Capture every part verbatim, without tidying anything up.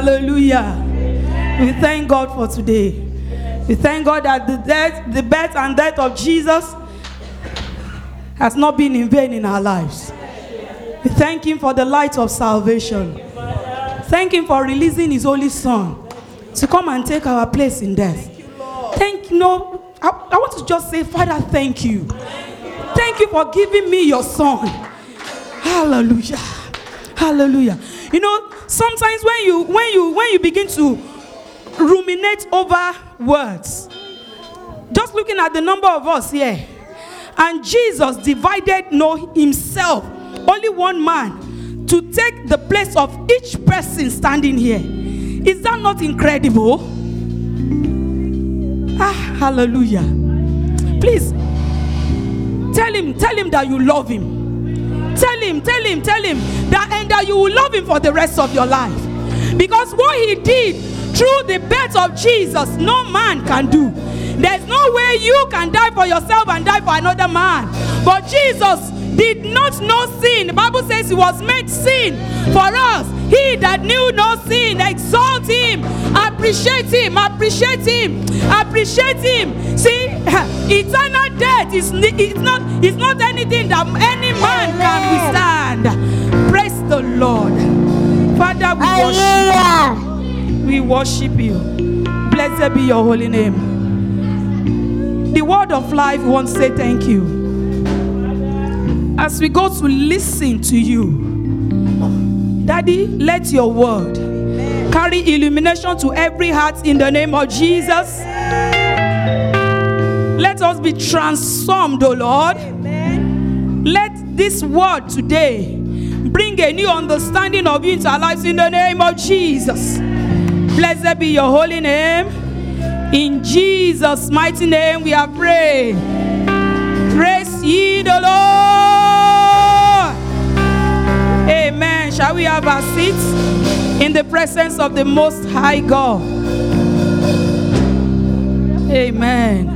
Hallelujah. We thank God for today. We thank God that the death, the birth and death of Jesus has not been in vain in our lives. We thank Him for the light of salvation. Thank Him for releasing His only Son to come and take our place in death. Thank you. No, I, I want to just say, Father, thank you. Thank you for giving me your Son. Hallelujah. Hallelujah. You know, sometimes when you when you when you begin to ruminate over words, just looking at the number of us here, and Jesus divided no himself, only one man, to take the place of each person standing here. Is that not incredible? Ah, hallelujah. Please tell him, tell him that you love him. Tell him, tell him, tell him that and that you will love him for the rest of your life. Because what he did through the birth of Jesus, no man can do. There's no way you can die for yourself and die for another man. But Jesus did not know sin. The Bible says he was made sin for us. He that knew no sin, exalt him, appreciate him, appreciate him, appreciate him. See, eternal death is it's not, it's not anything that any man can withstand. Praise the Lord. Father, we worship, we worship you. Blessed be your holy name. The word of life wants to say thank you. As we go to listen to you, Daddy, let your word carry illumination to every heart in the name of Jesus. Let us be transformed, O Lord. Let this word today bring a new understanding of you into our lives in the name of Jesus. Blessed be your holy name. In Jesus' mighty name we are praying. Praise ye the Lord. Amen. Shall we have our seats in the presence of the Most High God? Amen.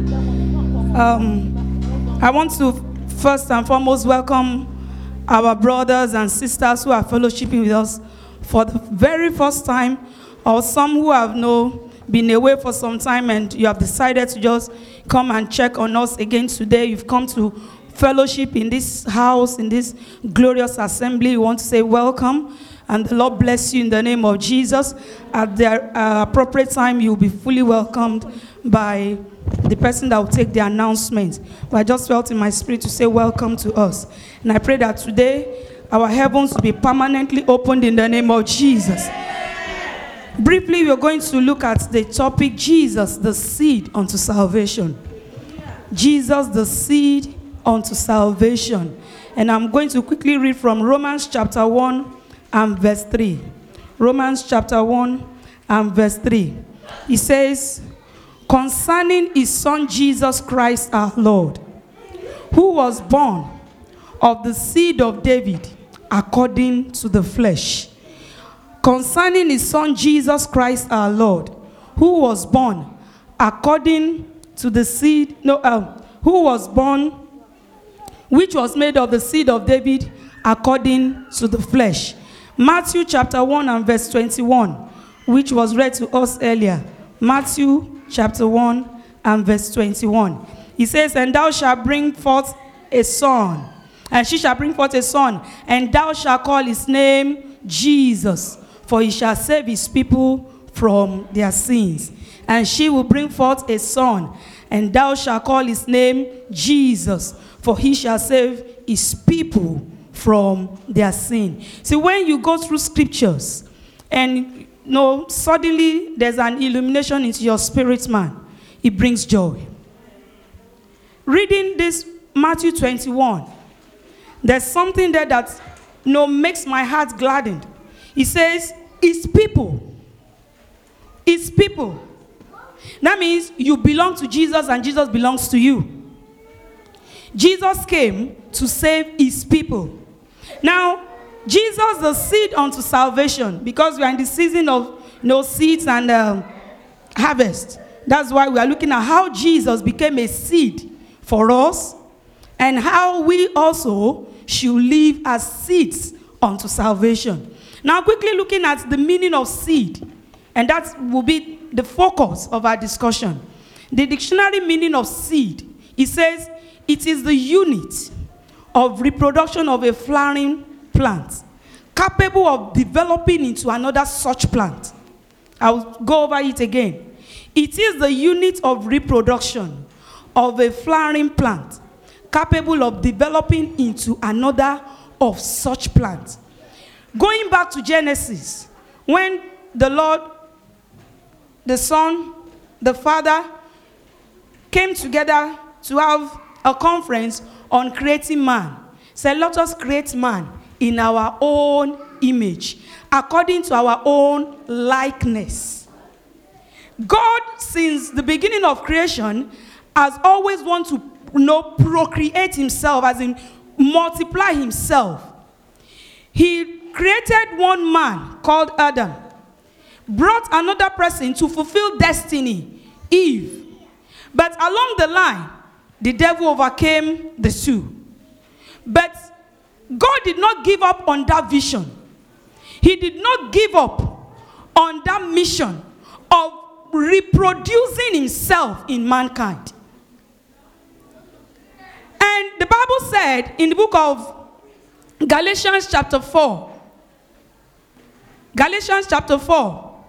Um, I want to first and foremost welcome our brothers and sisters who are fellowshipping with us for the very first time, or some who have no been away for some time and you have decided to just come and check on us again today. You've come to fellowship in this house, in this glorious assembly. We want to say welcome, and the Lord bless you in the name of Jesus. At the uh, appropriate time, you'll be fully welcomed by the person that will take the announcement. But I just felt in my spirit to say welcome to us. And I pray that today, our heavens will be permanently opened in the name of Jesus. Briefly, we're going to look at the topic, Jesus, the seed unto salvation. Jesus, the seed unto salvation. And I'm going to quickly read from Romans chapter one and verse three. Romans chapter one and verse three. It says, concerning his Son Jesus Christ our Lord, who was born of the seed of David according to the flesh. Concerning his Son Jesus Christ our Lord, who was born according to the seed, no, uh, who was born, which was made of the seed of David according to the flesh. Matthew chapter one and verse twenty-one, which was read to us earlier. Matthew chapter one and verse twenty-one. He says, and thou shalt bring forth a son, and she shall bring forth a son, and thou shalt call his name Jesus, for he shall save his people from their sins. And she will bring forth a son, and thou shalt call his name Jesus, for he shall save his people from their sin. See, when you go through scriptures, and you know, suddenly there's an illumination into your spirit, man, it brings joy. Reading this Matthew twenty-one, there's something there that you know, makes my heart gladdened. He says, it's people. It's people. That means you belong to Jesus and Jesus belongs to you. Jesus came to save his people. Now, Jesus, the seed unto salvation, because we are in the season of you know, seeds and um, harvest. That's why we are looking at how Jesus became a seed for us and how we also should live as seeds unto salvation. Now, quickly looking at the meaning of seed. And that will be the focus of our discussion. The dictionary meaning of seed, it says, it is the unit of reproduction of a flowering plant, capable of developing into another such plant. I'll go over it again. It is the unit of reproduction of a flowering plant, capable of developing into another of such plant. Going back to Genesis, when the Lord, the Son, the Father came together to have a conference on creating man, said, let us create man in our own image, according to our own likeness. God, since the beginning of creation, has always wanted to you know, procreate himself, as in multiply himself. He created one man called Adam, brought another person to fulfill destiny, Eve. But along the line, the devil overcame the two. But God did not give up on that vision. He did not give up on that mission of reproducing himself in mankind. And the Bible said in the book of Galatians chapter four, Galatians chapter four,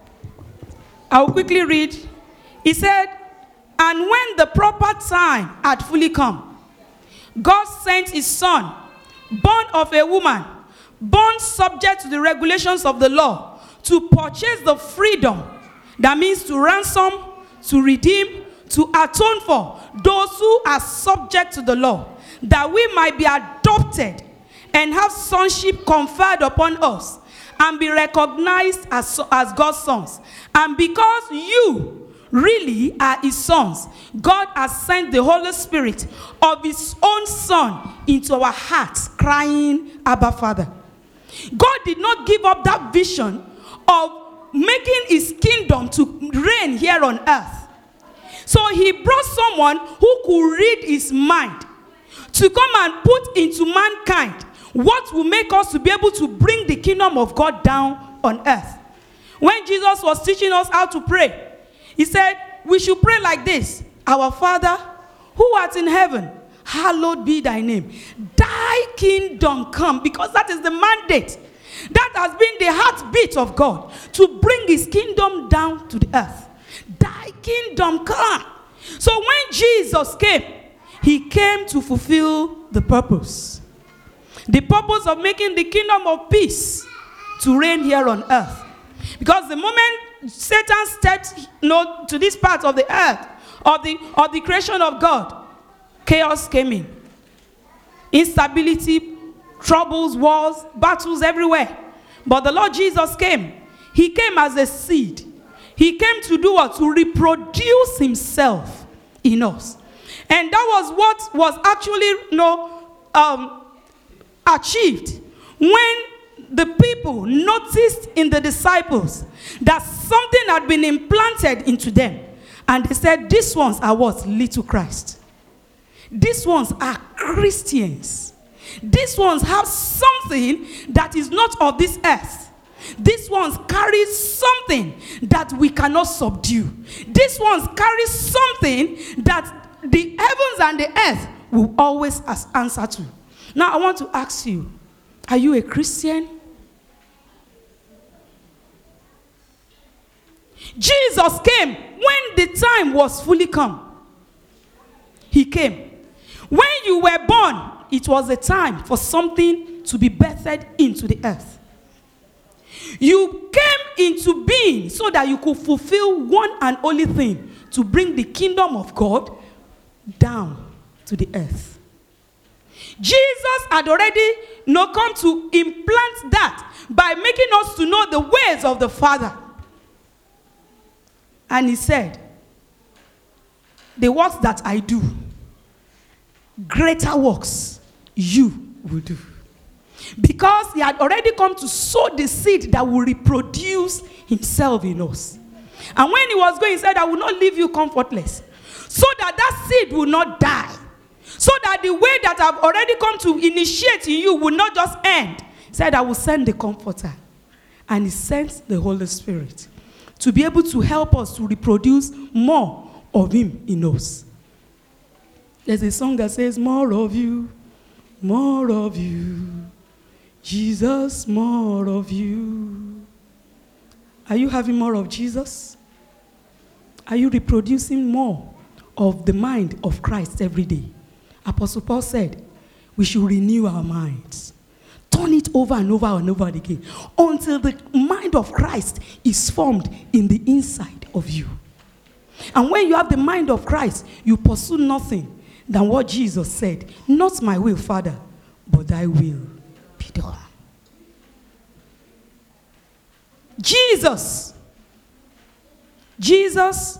I will quickly read. He said, and when the proper time had fully come, God sent his son, born of a woman, born subject to the regulations of the law, to purchase the freedom, that means to ransom, to redeem, to atone for those who are subject to the law, that we might be adopted and have sonship conferred upon us, and be recognized as, as God's sons. And because you really are his sons, God has sent the Holy Spirit of his own Son into our hearts, crying, Abba, Father. God did not give up that vision of making his kingdom to reign here on earth. So he brought someone who could read his mind to come and put into mankind what will make us to be able to bring the kingdom of God down on earth. When Jesus was teaching us how to pray, he said, we should pray like this: our Father, who art in heaven, hallowed be thy name. Thy kingdom come, because that is the mandate. That has been the heartbeat of God, to bring his kingdom down to the earth. Thy kingdom come. So when Jesus came, he came to fulfill the purpose. The purpose of making the kingdom of peace to reign here on earth. Because the moment Satan stepped you know, to this part of the earth, of the, of the creation of God, chaos came in. Instability, troubles, wars, battles everywhere. But the Lord Jesus came. He came as a seed. He came to do what? To reproduce himself in us. And that was what was actually you know, um, achieved when the people noticed in the disciples that something had been implanted into them. And they said, these ones are what? Little Christ. These ones are Christians. These ones have something that is not of this earth. These ones carry something that we cannot subdue. These ones carry something that the heavens and the earth will always answer to. Now I want to ask you, are you a Christian? Jesus came when the time was fully come. He came. When you were born, it was a time for something to be birthed into the earth. You came into being so that you could fulfill one and only thing, to bring the kingdom of God down to the earth. Jesus had already you know, come to implant that by making us to know the ways of the Father. And he said, the works that I do, greater works you will do. Because he had already come to sow the seed that will reproduce himself in us. And when he was going, he said, I will not leave you comfortless, so that that seed will not die. So that the way that I've already come to initiate in you will not just end. He said, I will send the Comforter. And he sent the Holy Spirit to be able to help us to reproduce more of him in us. There's a song that says, more of you, more of you, Jesus, more of you. Are you having more of Jesus? Are you reproducing more of the mind of Christ every day? Apostle Paul said, we should renew our minds. Turn it over and over and over again until the mind of Christ is formed in the inside of you. And when you have the mind of Christ, you pursue nothing than what Jesus said. Not my will, Father, but thy will be done. Jesus. Jesus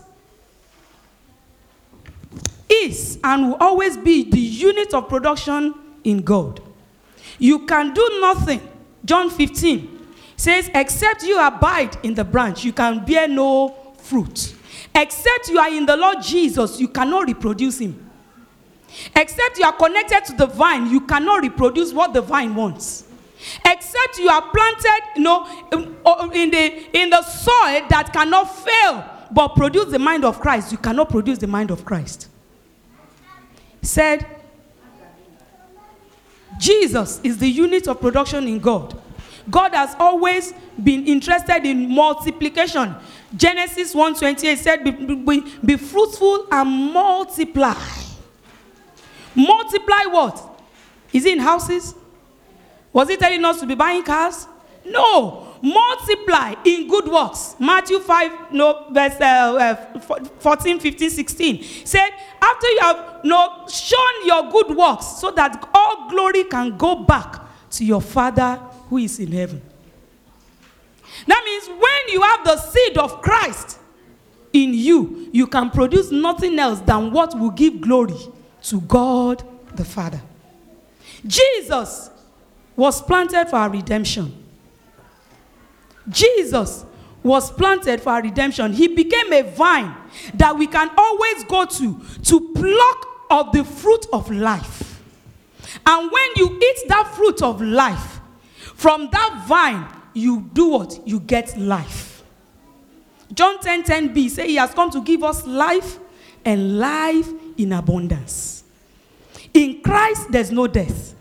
is and will always be the unit of production in God. You can do nothing. John fifteen says, except you abide in the branch, you can bear no fruit. Except you are in the Lord Jesus, you cannot reproduce him. Except you are connected to the vine, you cannot reproduce what the vine wants. Except you are planted, you know, in the in the soil that cannot fail but produce the mind of Christ, you cannot produce the mind of Christ. He said, Jesus is the unit of production in God. God has always been interested in multiplication. Genesis one twenty-eight said, be, be, be fruitful and multiply. Multiply what? Is it in houses? Was he telling us to be buying cars? No. Multiply in good works. Matthew five, no, verse uh, uh, fourteen, fifteen, sixteen. Said, after you have no, shown your good works, so that all glory can go back to your Father who is in heaven. That means when you have the seed of Christ in you, you can produce nothing else than what will give glory to God the Father. Jesus was planted for our redemption. Jesus was planted for our redemption. He became a vine that we can always go to to pluck of the fruit of life. And when you eat that fruit of life, from that vine, you do what? You get life. John ten ten b says he has come to give us life and life in abundance. In Christ, there's no death.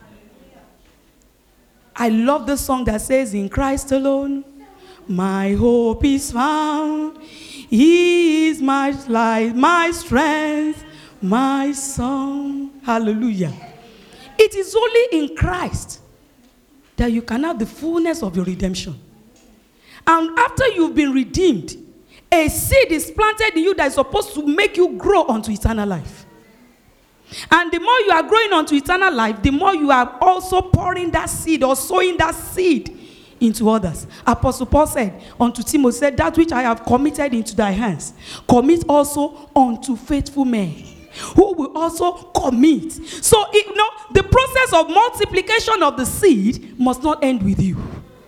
I love the song that says, in Christ alone, my hope is found. He is my life, my strength, my song. Hallelujah. It is only in Christ that you can have the fullness of your redemption. And after you've been redeemed, a seed is planted in you that is supposed to make you grow unto eternal life. And the more you are growing unto eternal life, the more you are also pouring that seed or sowing that seed into others. Apostle Paul said unto Timothy, said, that which I have committed into thy hands, commit also unto faithful men, who will also commit. So, you know, the process of multiplication of the seed must not end with you.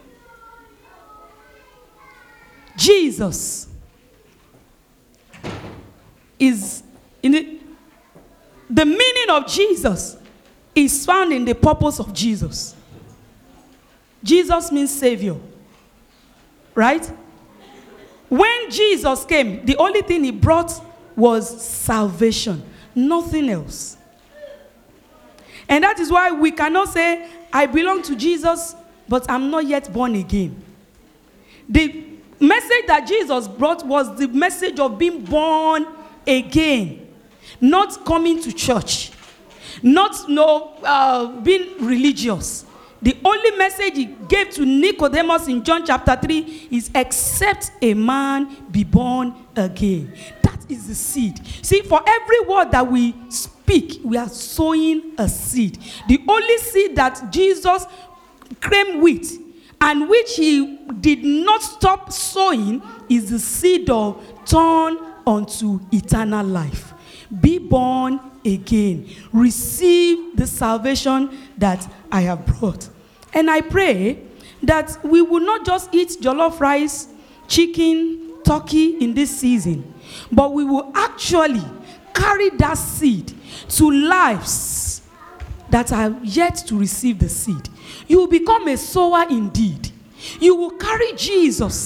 Jesus is in the, the meaning of Jesus is found in the purpose of Jesus. Jesus means Savior, right? When Jesus came, the only thing he brought was salvation, nothing else. And that is why we cannot say, I belong to Jesus, but I'm not yet born again. The message that Jesus brought was the message of being born again, not coming to church, not no, uh, being religious. The only message he gave to Nicodemus in John chapter three is, except a man be born again. That is the seed. See, for every word that we speak, we are sowing a seed. The only seed that Jesus came with, and which he did not stop sowing, is the seed of turn unto eternal life. Be born again. Receive the salvation that I have brought. And I pray that we will not just eat jollof rice, chicken, turkey in this season, but we will actually carry that seed to lives that are yet to receive the seed. You will become a sower indeed. You will carry Jesus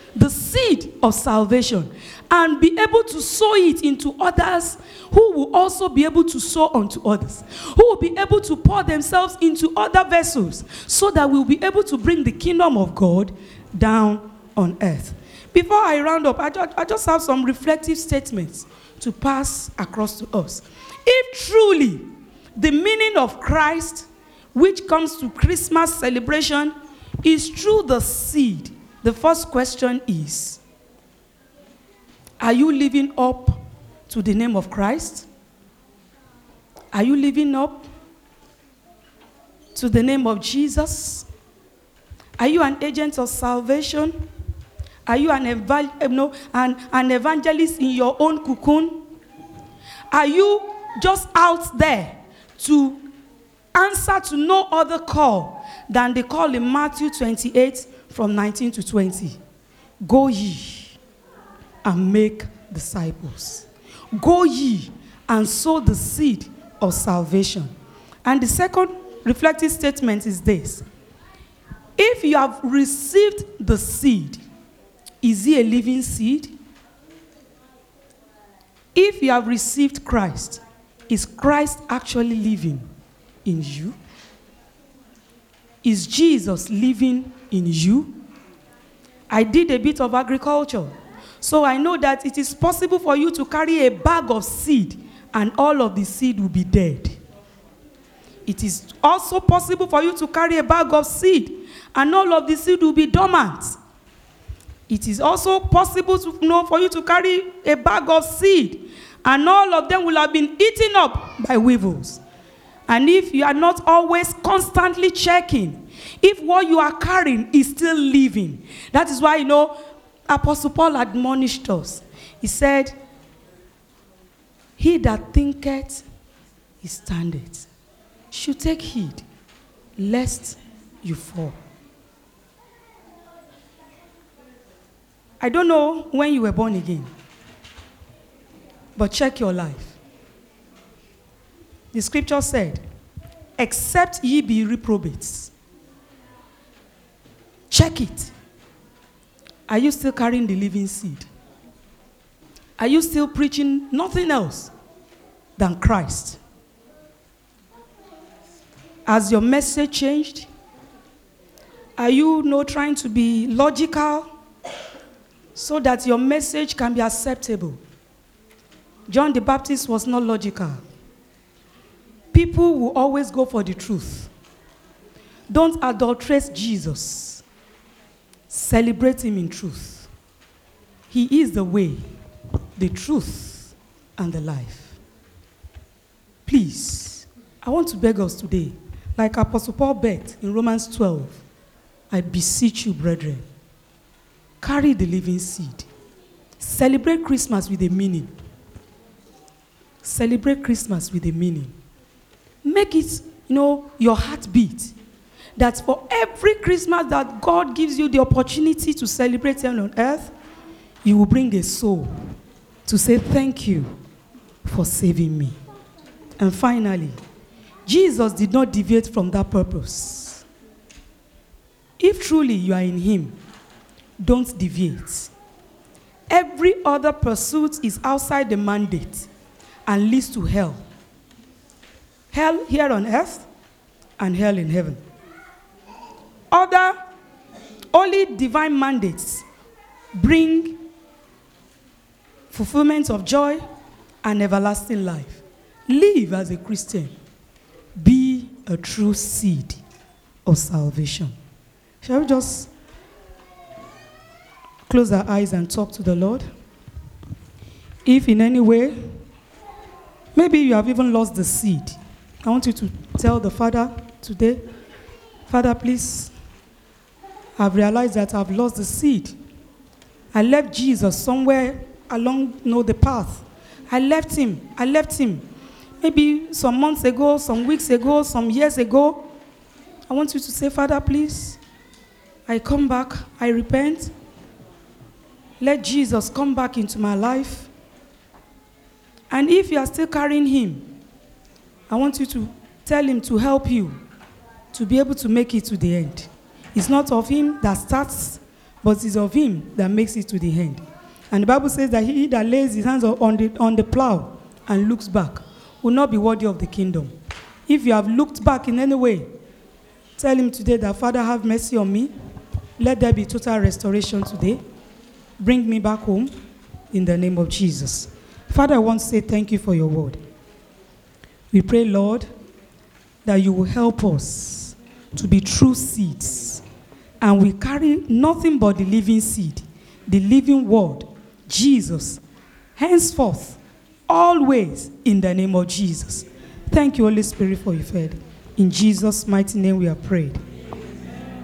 the seed of salvation and be able to sow it into others who will also be able to sow unto others, who will be able to pour themselves into other vessels so that we'll be able to bring the kingdom of God down on earth. Before I round up, I just, I just have some reflective statements to pass across to us. If truly the meaning of Christ, which comes to Christmas celebration, is through the seed, the first question is, are you living up to the name of Christ? Are you living up to the name of Jesus? Are you an agent of salvation? Are you an, eval- no, an, an evangelist in your own cocoon? Are you just out there to answer to no other call than the call in Matthew twenty-eight from nineteen to twenty? Go ye and make disciples. Go ye and sow the seed of salvation. And the second reflective statement is this. If you have received the seed, is he a living seed? If you have received Christ, is Christ actually living in you? Is Jesus living in you? I did a bit of agriculture, so I know that it is possible for you to carry a bag of seed and all of the seed will be dead. It is also possible for you to carry a bag of seed and all of the seed will be dormant. It is also possible to, you know, for you to carry a bag of seed and all of them will have been eaten up by weevils. And if you are not always constantly checking if what you are carrying is still living, that is why, you know, Apostle Paul admonished us. He said, he that thinketh he standeth should take heed lest you fall. I don't know when you were born again, but check your life. The scripture said, except ye be reprobates. Check it. Are you still carrying the living seed? Are you still preaching nothing else than Christ? Has your message changed? Are you, you know, trying to be logical so that your message can be acceptable? John the Baptist was not logical. People will always go for the truth. Don't adulterate Jesus. Celebrate him in truth. He is the way, the truth, and the life. Please, I want to beg us today, like Apostle Paul begged in Romans twelve, I beseech you, brethren, carry the living seed. Celebrate Christmas with a meaning. Celebrate Christmas with a meaning. Make it, you know, your heartbeat. That for every Christmas that God gives you the opportunity to celebrate heaven on earth, you will bring a soul to say thank you for saving me. And finally, Jesus did not deviate from that purpose. If truly you are in him, don't deviate. Every other pursuit is outside the mandate and leads to hell. Hell here on earth and hell in heaven. Other, only divine mandates bring fulfillment of joy and everlasting life. Live as a Christian. Be a true seed of salvation. Shall we just close our eyes and talk to the Lord? If in any way, maybe you have even lost the seed, I want you to tell the Father today, Father, please, I've realized that I've lost the seed. I left Jesus somewhere along, you know, the path. I left him. I left him. Maybe some months ago, some weeks ago, some years ago. I want you to say, Father, please, I come back. I repent. Let Jesus come back into my life. And if you are still carrying him, I want you to tell him to help you to be able to make it to the end. It's not of him that starts, but it's of him that makes it to the end. And the Bible says that he that lays his hands on the, on the plow and looks back will not be worthy of the kingdom. If you have looked back in any way, tell him today that, Father, have mercy on me. Let there be total restoration today. Bring me back home in the name of Jesus. Father, I want to say thank you for your word. We pray, Lord, that you will help us to be true seeds. And we carry nothing but the living seed, the living word, Jesus, henceforth, always in the name of Jesus. Thank you, Holy Spirit, for your faith. In Jesus' mighty name we are prayed.